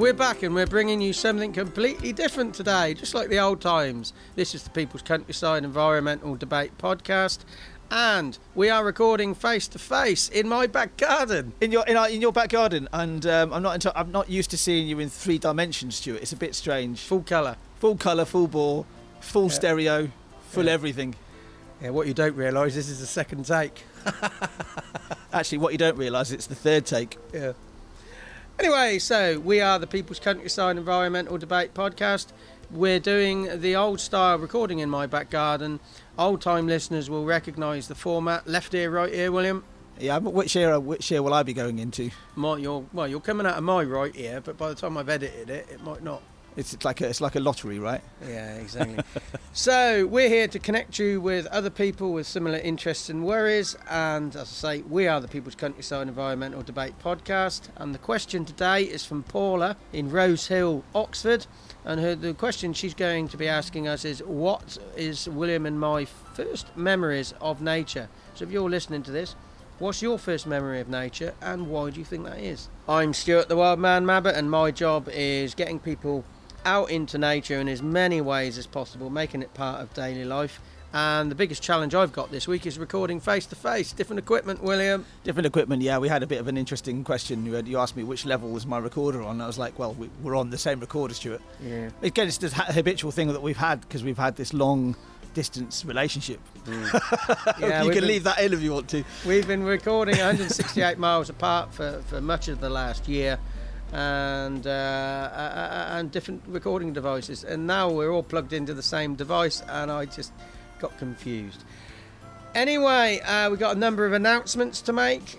We're back and we're bringing you something completely different today, just like the old times. This is the People's Countryside Environmental Debate Podcast, and we are recording face to face in my back garden. In your back garden, and I'm not used to seeing you in 3 dimensions, Stuart. It's a bit strange. Full colour, full bore, full stereo, full everything. Yeah, what you don't realise, this is the second take. Actually, what you don't realise, it's the third take. Yeah. Anyway, so we are the People's Countryside Environmental Debate Podcast. We're doing the old style recording in my back garden. Old time listeners will recognise the format. Left ear, right ear, William. Yeah, but which ear will I be going into? You're coming out of my right ear, but by the time I've edited it, it might not. It's like a lottery, right? Yeah, exactly. So we're here to connect you with other people with similar interests and worries, and as I say, we are the People's Countryside Environmental Debate Podcast, and the question today is from Paula in Rose Hill, Oxford, and the question she's going to be asking us is, what is William and my first memories of nature? So if you're listening to this, what's your first memory of nature, and why do you think that is? I'm Stuart the Wild Man Mabbott, and my job is getting people out into nature in as many ways as possible, making it part of daily life. And the biggest challenge I've got this week is recording face to face. Different equipment, William. Different equipment, yeah. We had a bit of an interesting question. You asked me which level was my recorder on. I was like, well, we're on the same recorder, Stuart. Yeah. Again, it's this habitual thing that we've had because we've had this long distance relationship. Yeah, you can leave that in if you want to. We've been recording 168 miles apart for much of the last year, and different recording devices, and now we're all plugged into the same device, and I just got confused. Anyway, we've got a number of announcements to make.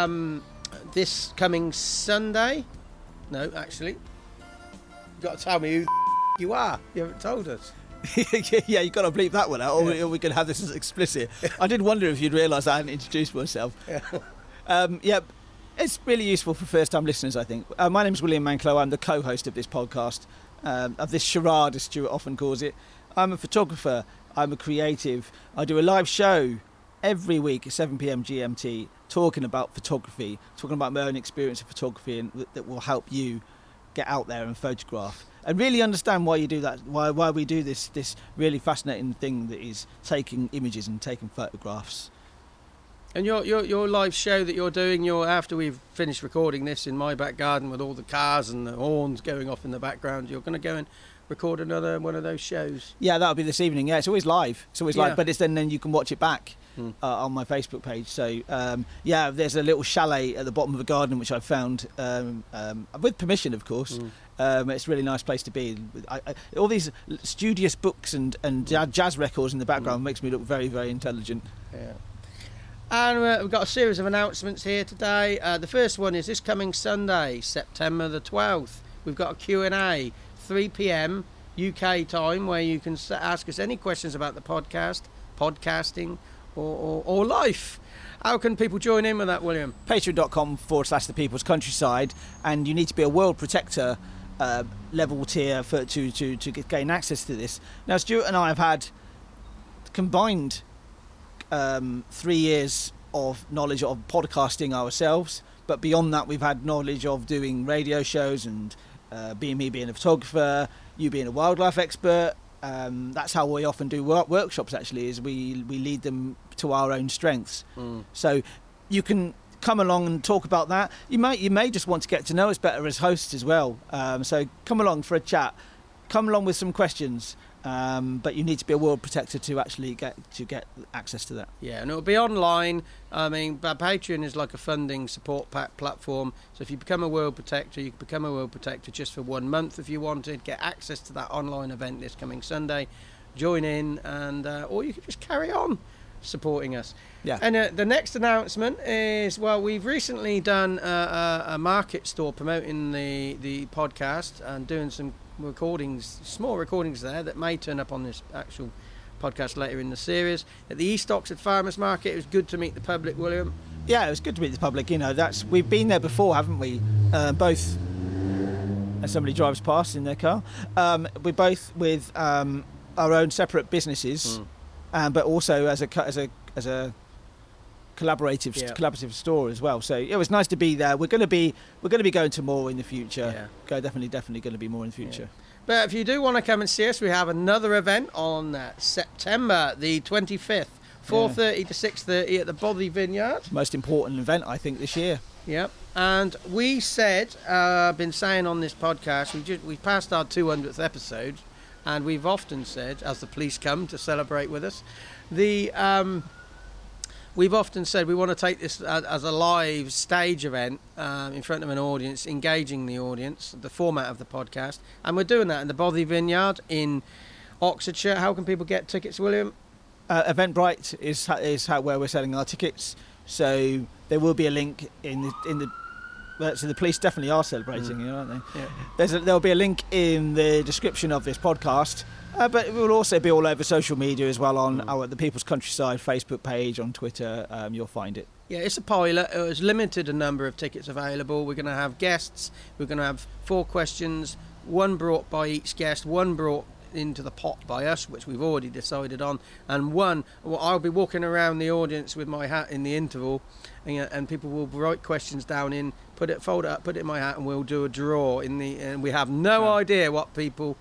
This coming Sunday, no, actually, you've got to tell me who you are. You haven't told us. Yeah, you've got to bleep that one out, or we can have this as explicit. I did wonder if you'd realise I hadn't introduced myself. Yeah. It's really useful for first-time listeners, I think. My name's William Manclow. I'm the co-host of this podcast, of this charade, as Stuart often calls it. I'm a photographer. I'm a creative. I do a live show every week at 7 p.m. GMT talking about photography, talking about my own experience of photography, and that will help you get out there and photograph and really understand why you do that, why we do this really fascinating thing that is taking images and taking photographs. And your live show that you're doing, after we've finished recording this in my back garden with all the cars and the horns going off in the background, you're going to go and record another one of those shows? Yeah, that'll be this evening. Yeah, it's always live. Live, but it's then you can watch it back on my Facebook page. So yeah, there's a little chalet at the bottom of the garden which I found with permission, of course. It's a really nice place to be. All these studious books and jazz records in the background makes me look very, very intelligent. Yeah. And we've got a series of announcements here today. The first one is this coming Sunday, September the 12th. We've got a Q&A, 3 p.m. UK time, where you can ask us any questions about the podcast, podcasting, or life. How can people join in with that, William? Patreon.com/The People's Countryside, and you need to be a World Protector level tier to gain access to this. Now, Stuart and I have had combined 3 years of knowledge of podcasting ourselves, but beyond that we've had knowledge of doing radio shows and being a photographer, you being a wildlife expert. That's how we often do workshops, actually, is we lead them to our own strengths. So you can come along and talk about that. You may just want to get to know us better as hosts as well. So come along for a chat, come along with some questions. But you need to be a World Protector to actually get access to that. Yeah, and it'll be online. I mean, Patreon is like a funding support platform. So if you become a World Protector, you can become a World Protector just for 1 month if you wanted. Get access to that online event this coming Sunday. Join in, and or you can just carry on supporting us. Yeah. And the next announcement is, well, we've recently done a market store promoting the podcast and doing some small recordings there that may turn up on this actual podcast later in the series. At the East Oxford Farmers Market, it was good to meet the public, William. Yeah, it was good to meet the public. You know, we've been there before, haven't we? Both, as somebody drives past in their car, we're both with our own separate businesses, but also as a collaborative store as well. So it was nice to be there. We're going to be going to more in the future. Yeah. Definitely going to be more in the future. Yeah. But if you do want to come and see us, we have another event on September the 25th, 4:30 to 6:30 at the Bothy Vineyard. Most important event, I think, this year. Yep. And we said, been saying on this podcast, we passed our 200th episode, and we've often said, as the police come to celebrate with us, we've often said we want to take this as a live stage event in front of an audience, engaging the audience, the format of the podcast. And we're doing that in the Bothy Vineyard in Oxfordshire. How can people get tickets, William? Eventbrite is where we're selling our tickets. So there will be a link in the so the police definitely are celebrating, aren't they? Yeah. There'll be a link in the description of this podcast. But it will also be all over social media as well on the People's Countryside Facebook page, on Twitter. You'll find it. Yeah, it's a pilot. There's limited a number of tickets available. We're going to have guests. We're going to have 4 questions, one brought by each guest, one brought into the pot by us, which we've already decided on, and I'll be walking around the audience with my hat in the interval, and people will write questions down in, fold it up, put it in my hat, and we'll do a draw and we have no idea what people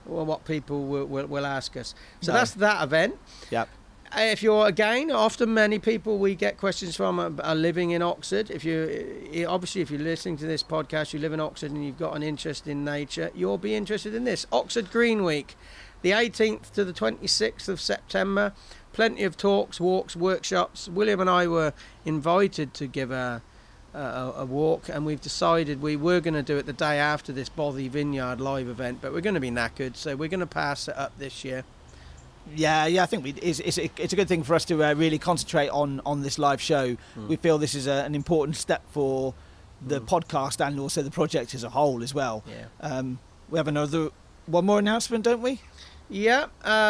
will ask us. So that's that event. Yep. If you're often many people we get questions from are living in Oxford. If you're listening to this podcast, you live in Oxford and you've got an interest in nature, you'll be interested in this. Oxford Green Week, the 18th to the 26th of September. Plenty of talks, walks, workshops. William and I were invited to give a walk, and we've decided we were going to do it the day after this Bothy Vineyard live event, but we're going to be knackered, so we're going to pass it up this year. Yeah, I think it's a good thing for us to really concentrate on this live show. We feel this is an important step for the podcast and also the project as a whole as well. Yeah. We have one more announcement, don't we? Yeah.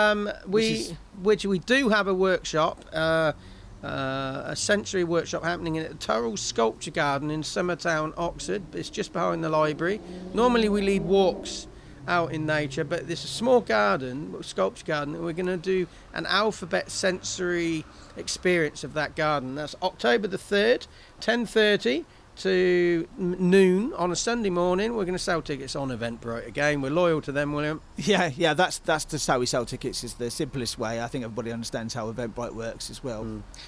Which we do have a workshop. A sensory workshop happening in the Turrell Sculpture Garden in Summertown, Oxford. It's just behind the library. Normally we lead walks out in nature, but this is a small sculpture garden, and we're going to do an alphabet sensory experience of that garden. That's October the 3rd, 10:30 to noon on a Sunday morning. We're going to sell tickets on Eventbrite again. We're loyal to them, William. Yeah, that's just how we sell tickets. Is the simplest way. I think everybody understands how Eventbrite works as well.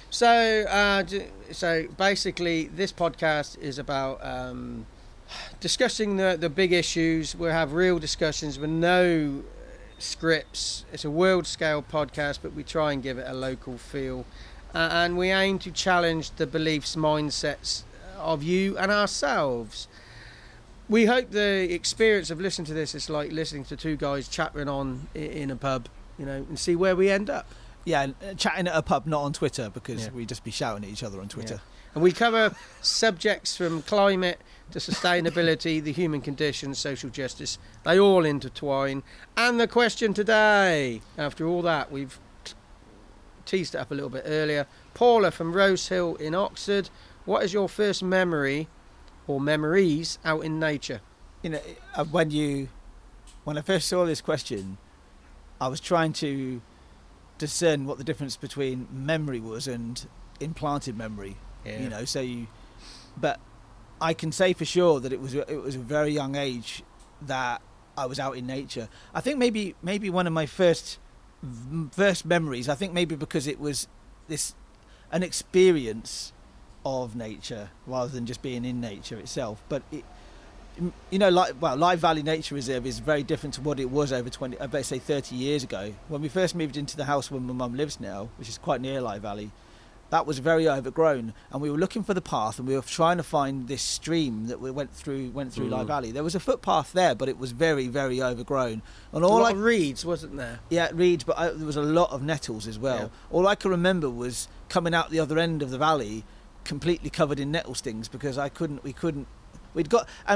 So basically, this podcast is about discussing the big issues. We'll have real discussions with no scripts. It's a world scale podcast, but we try and give it a local feel, and we aim to challenge the beliefs, mindsets of you and ourselves. We hope the experience of listening to this is like listening to two guys chattering on in a pub, and see where we end up. Yeah, chatting at a pub, not on Twitter, because we'd just be shouting at each other on Twitter. Yeah. And we cover subjects from climate to sustainability, the human condition, social justice. They all intertwine. And the question today, after all that, we've teased it up a little bit earlier. Paula from Rose Hill in Oxford, what is your first memory or memories out in nature? When I first saw this question, I was trying to discern what the difference between memory was and implanted memory. Yeah. But I can say for sure that it was a very young age that I was out in nature. I think maybe one of my first memories, I think maybe because it was an experience of nature rather than just being in nature itself. But Lythe Valley Nature Reserve is very different to what it was over 30 years ago. When we first moved into the house where my mum lives now, which is quite near Lythe Valley, that was very overgrown, and we were looking for the path, and we were trying to find this stream that we went through Lythe Valley. There was a footpath there, but it was very, very overgrown. And a lot of reeds, wasn't there? Yeah, reeds, but there was a lot of nettles as well. Yeah. All I can remember was coming out the other end of the valley completely covered in nettle stings, because we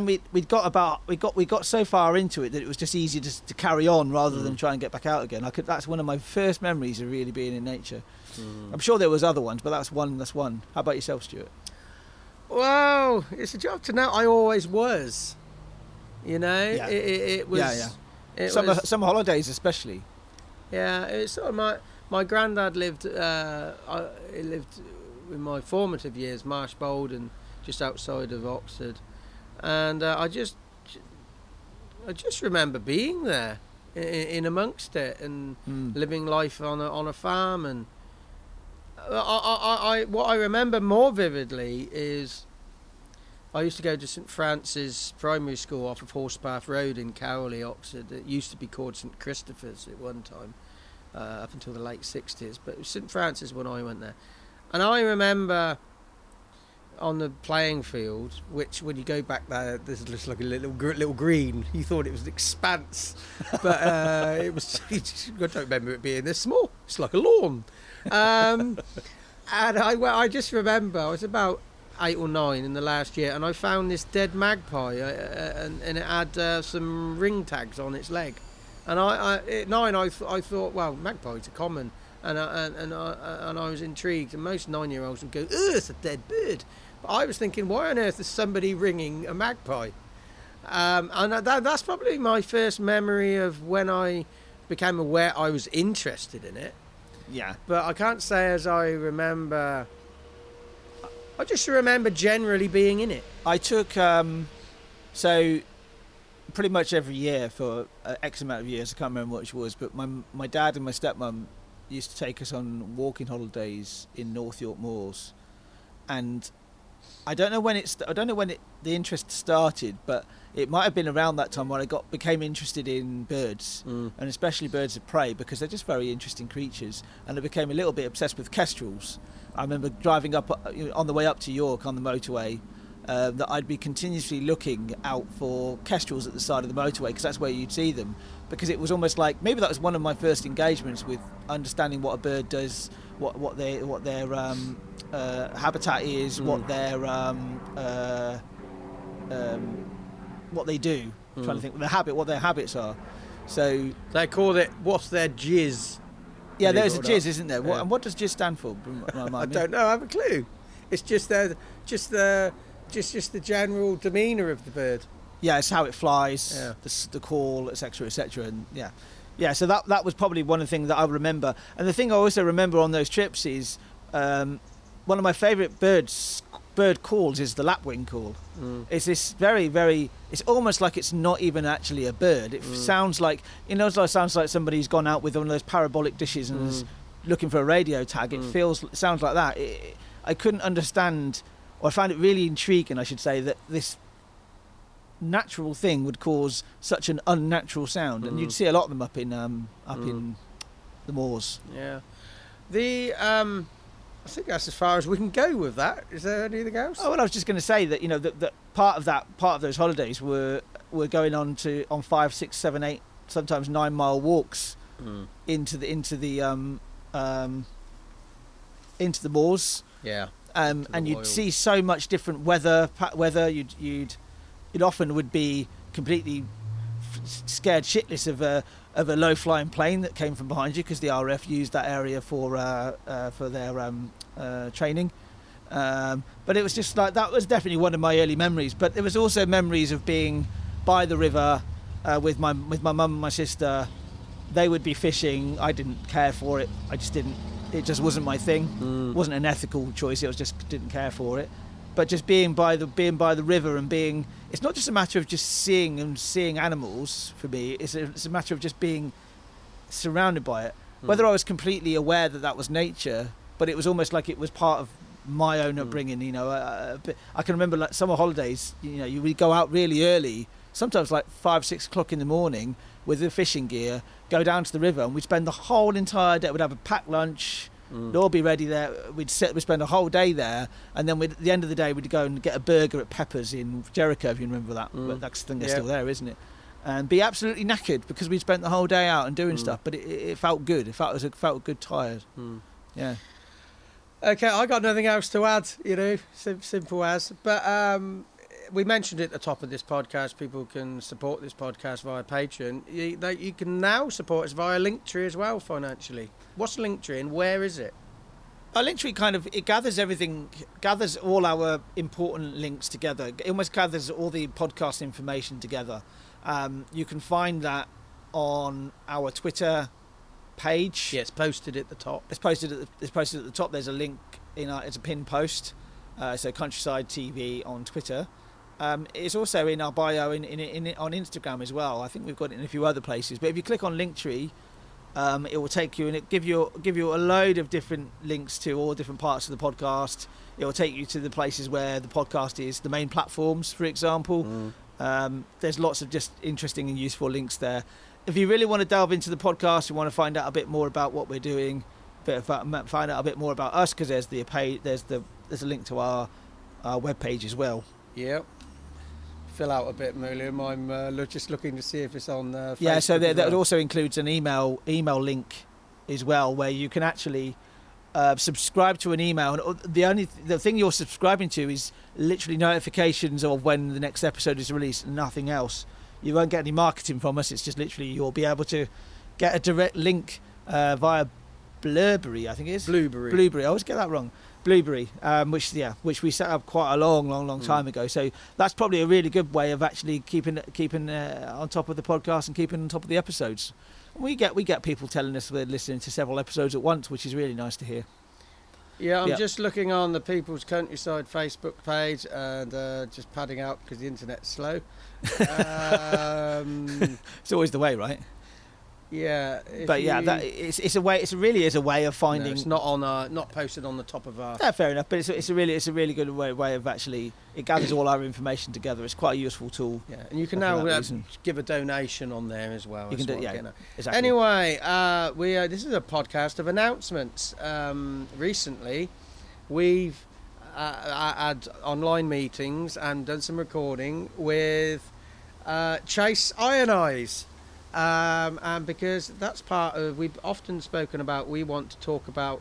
got so far into it that it was just easy to carry on rather than try and get back out again. That's one of my first memories of really being in nature. I'm sure there was other ones, but that's one. How about yourself, Stuart? Well, it's a job to know. I always was. Yeah. It was. Yeah. Summer holidays especially. Yeah, it's sort of my granddad lived in my formative years, Marsh Bolden, just outside of Oxford, and I just remember being there in amongst it and living life on a farm. And what I remember more vividly is I used to go to St Francis Primary School off of Horsepath Road in Cowley, Oxford. It used to be called St Christopher's at one time, up until the late 60s, but it was St Francis when I went there. And I remember on the playing field, which when you go back there, there's just like a little green. You thought it was an expanse, but it was. I don't remember it being this small. It's like a lawn. And I just remember I was about 8 or 9 in the last year, and I found this dead magpie, and it had some ring tags on its leg. And at 9, I thought, well, magpies are common, and I was intrigued. And most 9-year-olds would go, "Ugh, it's a dead bird." But I was thinking, why on earth is somebody ringing a magpie? And that's probably my first memory of when I became aware I was interested in it. Yeah. But I can't say as I remember. I just remember generally being in it. I took so pretty much every year for X amount of years. I can't remember what it was, but my dad and my stepmum used to take us on walking holidays in North York Moors, and I don't know when the interest started, but it might have been around that time when I became interested in birds, and especially birds of prey, because they're just very interesting creatures, and I became a little bit obsessed with kestrels. I remember driving up on the way up to York on the motorway, that I'd be continuously looking out for kestrels at the side of the motorway, because that's where you'd see them, because it was almost like maybe that was one of my first engagements with understanding what a bird does, what their habitat is, what their what they do. I'm trying to think what their habits are. So they call it, what's their jizz? Yeah, there's a jizz, isn't there? Yeah. What does jizz stand for? I don't know. I have a clue. It's just the general demeanour of the bird. Yeah, it's how it flies, the call, etc., etc. And yeah. So that was probably one of the things that I remember. And the thing I also remember on those trips is one of my favourite bird calls is the lapwing call. It's this very, very. It's almost like it's not even actually a bird. It sounds like it sounds like somebody's gone out with one of those parabolic dishes and is looking for a radio tag. It sounds like that. I couldn't understand, or I found it really intriguing, I should say, that this natural thing would cause such an unnatural sound, and you'd see a lot of them up in the moors. Yeah, I think that's as far as we can go with that. Is there anything else? Oh, well, I was just going to say that that part of those holidays were going on 5, 6, 7, 8, sometimes 9 mile walks into the moors. Yeah. And you'd see so much different weather. You'd often would be completely scared shitless of a low flying plane that came from behind you, because the RF used that area for their training. But it was just like, that was definitely one of my early memories. But there was also memories of being by the river with my mum and my sister. They would be fishing. I didn't care for it. It just wasn't my thing. It wasn't an ethical choice. It was just didn't care for it. But just being by the river and it's not just a matter of just seeing animals for me. It's a matter of just being surrounded by it. Whether I was completely aware that was nature, but it was almost like it was part of my own upbringing. I can remember like summer holidays. You would go out really early, sometimes like 5, 6 o'clock in the morning with the fishing gear, go down to the river, and we'd spend the whole entire day. We'd have a packed lunch. We'd all be ready there. We'd spend a whole day there, and then at the end of the day, we'd go and get a burger at Pepper's in Jericho, if you remember that. But that's the thing, they're still there, isn't it? And be absolutely knackered because we'd spent the whole day out and doing stuff. But it felt good. It felt good, tired. Yeah. Okay, I got nothing else to add. Simple as. But we mentioned at the top of this podcast, people can support this podcast via Patreon. You can now support us via Linktree as well financially. What's Linktree and where is it? Linktree it gathers all our important links together. It almost gathers all the podcast information together. You can find that on our Twitter page. Yeah, it's posted at the top. It's posted at the top. There's a link it's a pinned post. So Countryside TV on Twitter. It's also in our bio on Instagram as well. I think we've got it in a few other places. But if you click on Linktree, it will take you and it give you a load of different links to all different parts of the podcast. It will take you to the places where the podcast is, the main platforms, for example. There's lots of just interesting and useful links there. If you really want to delve into the podcast, you want to find out a bit more about what we're doing, find out a bit more about us, because there's a link to our webpage as well. Yep. Fill out a bit, Muliam. I'm just looking to see if it's on Facebook. Yeah, so that also includes an email link as well, where you can actually subscribe to an email. And the thing you're subscribing to is literally notifications of when the next episode is released, and nothing else. You won't get any marketing from us. It's just literally you'll be able to get a direct link via Blueberry, I think it is. Blueberry. I always get that wrong. Blueberry, which we set up quite a long time ago. So that's probably a really good way of actually keeping on top of the podcast and keeping on top of the episodes. We get people telling us they're listening to several episodes at once, which is really nice to hear. Yeah, I'm just looking on the People's Countryside Facebook page and just padding out because the internet's slow. It's always the way, right? Yeah, but it's a way. It really is a way of finding. No, it's not not posted on the top of our. Yeah, fair enough. But it's a really good way of actually. It gathers all our information together. It's quite a useful tool. Yeah, and you can now give a donation on there as well. You can do, exactly. Anyway, this is a podcast of announcements. Recently, we've had online meetings and done some recording with Chase Iron-Eyes. And because that's part of, we've often spoken about, we want to talk about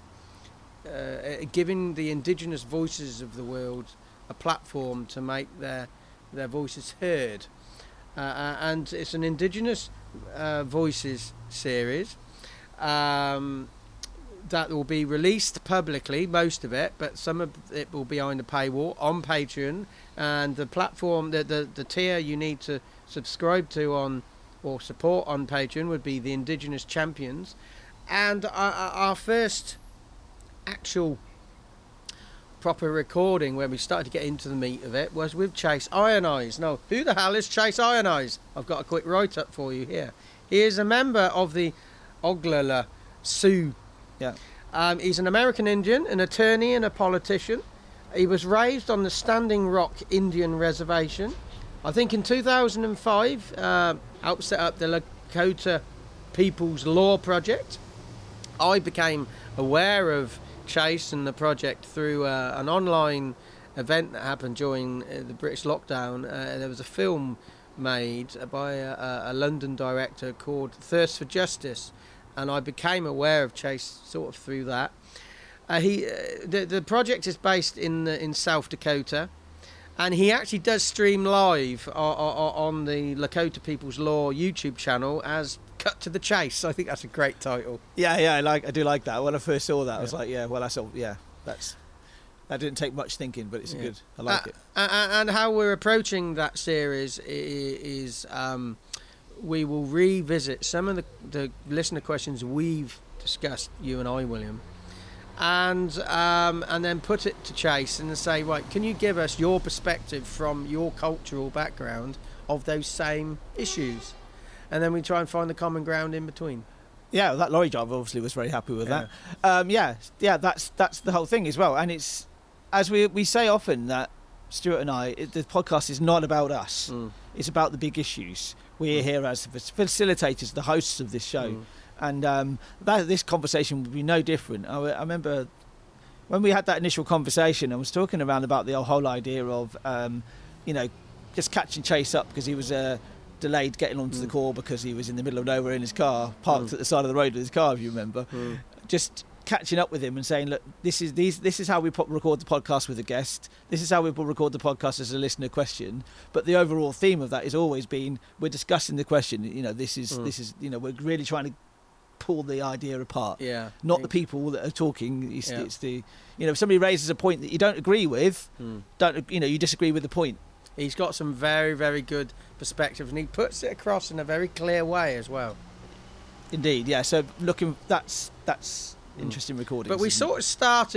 giving the indigenous voices of the world a platform to make their voices heard. And it's an indigenous voices series that will be released publicly, most of it, but some of it will be behind the paywall on Patreon. And the platform, the tier you need to subscribe to on or support on Patreon would be the Indigenous Champions. And our first actual proper recording where we started to get into the meat of it was with Chase Iron-Eyes. Now, who the hell is Chase Iron-Eyes? I've got a quick write-up for you here. He is a member of the Oglala Sioux. Yeah. He's an American Indian, an attorney and a politician. He was raised on the Standing Rock Indian Reservation. I think in 2005, helped set up the Lakota People's Law Project. I became aware of Chase and the project through an online event that happened during the British lockdown. There was a film made by a London director called Thirst for Justice, and I became aware of Chase sort of through that. The project is based in South Dakota. And he actually does stream live on the Lakota People's Law YouTube channel as Cut to the Chase. I think that's a great title. Yeah, I do like that. When I first saw that, I was like, that didn't take much thinking, but it's good. I like it. And how we're approaching that series is we will revisit some of the listener questions we've discussed, you and I, William. And then put it to Chase and say, right, can you give us your perspective from your cultural background of those same issues? And then we try and find the common ground in between. Yeah, that lorry driver obviously was very happy with that. That's the whole thing as well. And it's, as we say often, that Stuart and I, the podcast is not about us. It's about the big issues. We're here as facilitators, the hosts of this show. And this conversation would be no different. I remember when we had that initial conversation, I was talking around about the whole idea of, just catching Chase up because he was delayed getting onto the call because he was in the middle of nowhere in his car, parked at the side of the road with his car, if you remember. Just catching up with him and saying, look, this is how we record the podcast with a guest. This is how we record the podcast as a listener question. But the overall theme of that has always been, we're discussing the question. This is we're really trying to pull the idea apart. Not the people that are talking. It's the if somebody raises a point that you don't agree with, you disagree with the point. He's got some very, very good perspective, and he puts it across in a very clear way as well. Indeed, yeah. So that's interesting recording. But we sort of started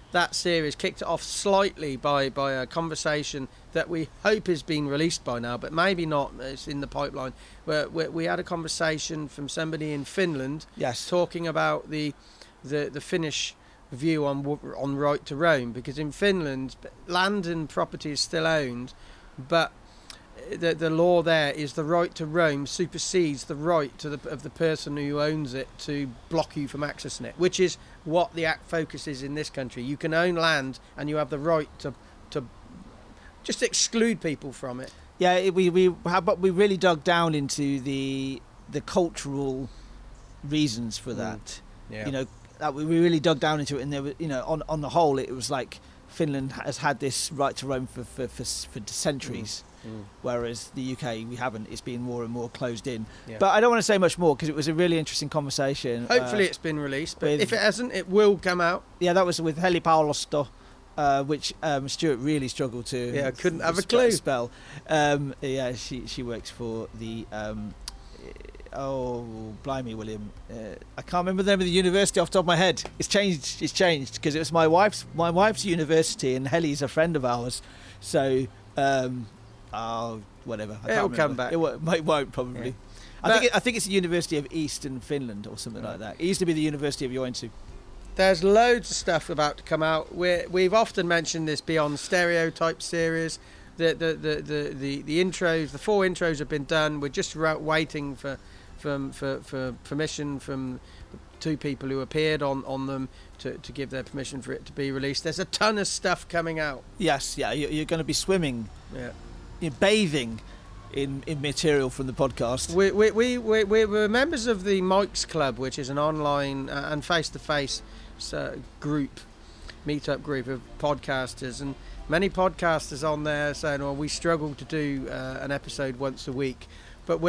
that series, kicked it off slightly by a conversation that we hope has been released by now, but maybe not. It's in the pipeline. Where we had a conversation from somebody in Finland, Yes. talking about the Finnish view on right to roam, because in Finland land and property is still owned, but the law there is the right to roam supersedes the right of the person who owns it to block you from accessing it, which is what the Act focuses in this country. You can own land and you have the right to just exclude people from it. Yeah, but we really dug down into the cultural reasons for that. Yeah. You know, that we really dug down into it, and there were, you know, on the whole, it was like Finland has had this right to roam for centuries. Whereas the UK, we haven't. It's been more and more closed in. Yeah. But I don't want to say much more because it was a really interesting conversation. Hopefully it's been released, but with- if it hasn't, it will come out. Yeah, that was with Heli Paulosto, which Stuart really struggled to. Yeah, I couldn't have a clue. Spell. Yeah, she works for the. Oh, blimey, William! I can't remember the name of the university off the top of my head. It's changed. It's changed because it was my wife's university, and Heli's a friend of ours. So, whatever. I can't It'll come remember. back. It won't probably. Yeah. I think it's the University of Eastern Finland or something like that. It used to be the University of Joensuu. There's loads of stuff about to come out. We've often mentioned this Beyond Stereotype series. The intros, the 4 intros have been done. We're just waiting for permission from 2 people who appeared on them to give their permission for it to be released. There's a ton of stuff coming out. Yes, yeah, you're going to be swimming, Yeah. you're bathing in material from the podcast. We're members of the Mike's Club, which is an online and face-to-face group, meet-up group of podcasters, and many podcasters on there saying, "Well, we struggle to do an episode once a week." But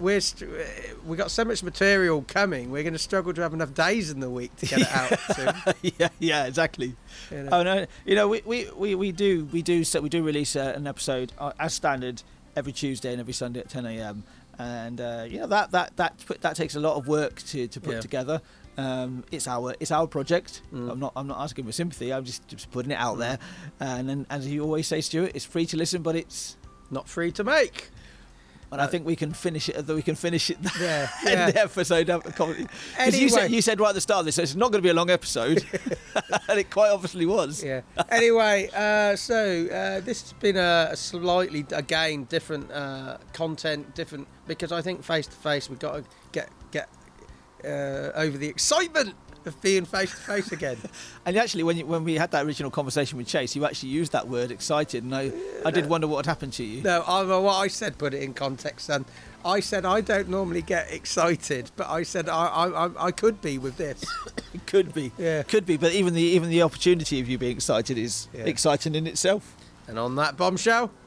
we got so much material coming. We're going to struggle to have enough days in the week to get it out soon. yeah, exactly. You know. Oh no, you know we do release an episode as standard every Tuesday and every Sunday at 10 a.m. and you know that takes a lot of work to put Yeah. together. It's our project. I'm not asking for sympathy. I'm just putting it out there. And then, as you always say, Stuart, it's free to listen, but it's. Not free to make. And I think we can finish it. Yeah, in the episode. Because you said right at the start of this, so it's not going to be a long episode, and it quite obviously was. Yeah. Anyway, so this has been a slightly, again, different content, different, because I think face to face we've got to get over the excitement of being face to face again. And actually, when we had that original conversation with Chase, you actually used that word "excited," and I did wonder what had happened to you. No, what I said, put it in context, son. I said I don't normally get excited, but I said I could be with this. It could be, Yeah. could be, but even the opportunity of you being excited is Yeah. exciting in itself. And on that bombshell,